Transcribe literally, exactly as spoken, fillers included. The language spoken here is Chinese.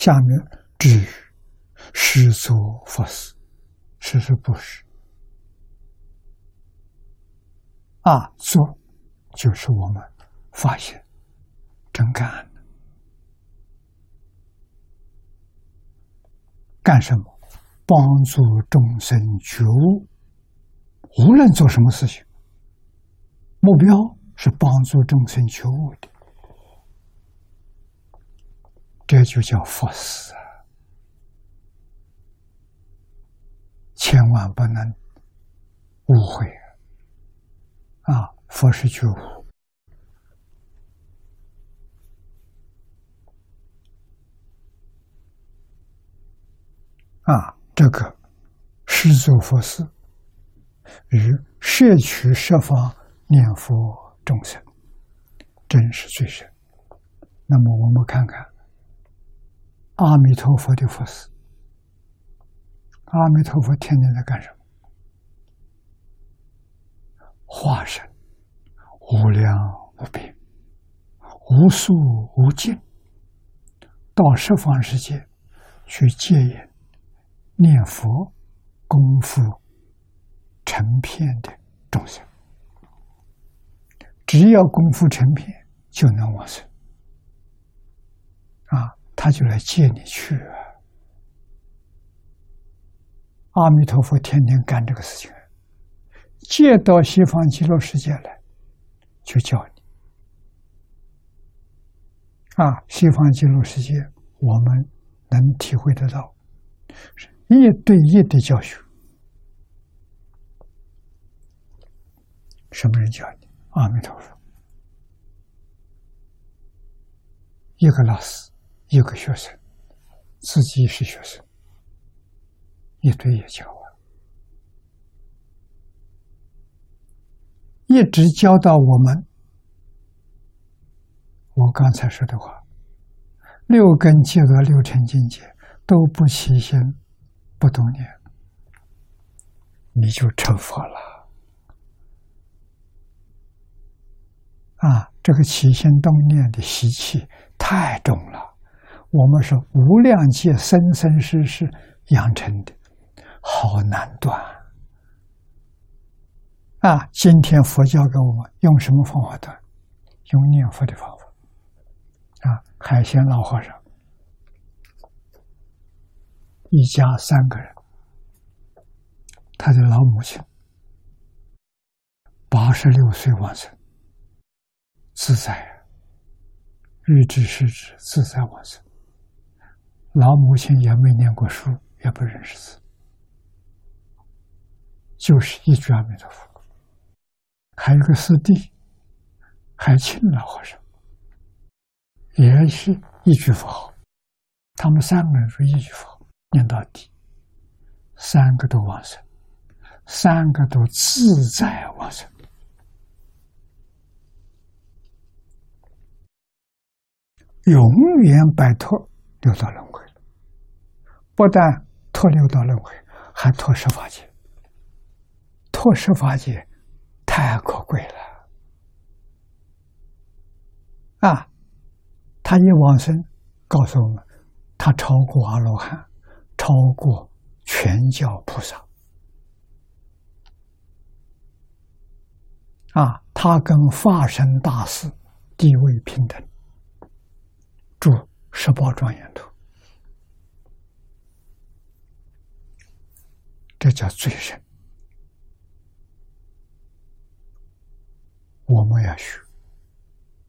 下面至于实作佛事，实是不是啊？做就是我们发现真干的，干什么？帮助众生觉悟。无论做什么事情，目标是帮助众生觉悟的，这就叫佛事啊！千万不能误会啊！佛是觉悟啊，这个是做佛事。与摄取十方念佛众生，真是最深。那么我们看看阿弥陀佛的佛事，阿弥陀佛天天在干什么？化身无量无边、无数无尽，到十方世界去接引念佛功夫成片的众生，只要功夫成片，就能往生啊！他就来接你去啊！阿弥陀佛天天干这个事情，接到西方极乐世界来，就教你啊！西方极乐世界，我们能体会得到，是一对一的教学。什么人教你？阿弥陀佛，一个老师，一个学生，自己是学生，一对一教啊，一直教到我们。我刚才说的话，六根结恶六尘境界都不起心不动念，你就成佛了。啊，这个起心动念的习气太重了，我们是无量劫生生世世养成的，好难断啊！今天佛教给我们用什么方法断？用念佛的方法啊！海鲜老和尚一家三个人，他的老母亲八十六岁往生。自在，日知时知，自在往生。老母亲也没念过书，也不认识字，就是一句阿弥陀佛。还有个师弟，海清老和尚，也是一句佛号。他们三个人说一句佛号，念到底，三个都往生，三个都自在往生。永远摆脱六道轮回了，不但脱六道轮回，还脱十法界。脱十法界太可贵了啊！他一往生，告诉我们，他超过阿罗汉，超过全教菩萨啊！他跟法身大士地位平等。注十宝庄严图，这叫最深。我们要学。